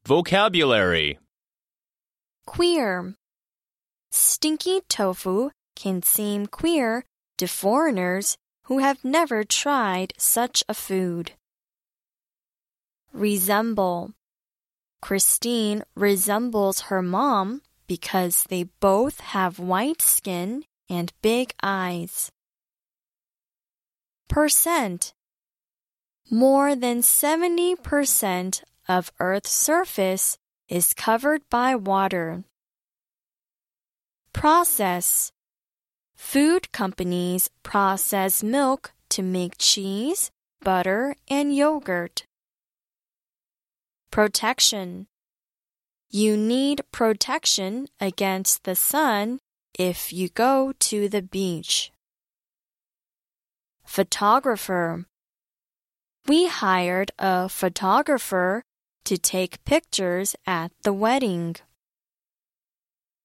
Vocabulary. Queer. Stinky tofu can seem queer to foreigners who have never tried such a food. Resemble. Christine resembles her mom because they both have white skin and big eyes. Percent. More than 70% of Earth's surface is covered by water. Process. Food companies process milk to make cheese, butter, and yogurt. Protection. You need protection against the sun if you go to the beach. Photographer. We hired a photographer to take pictures at the wedding.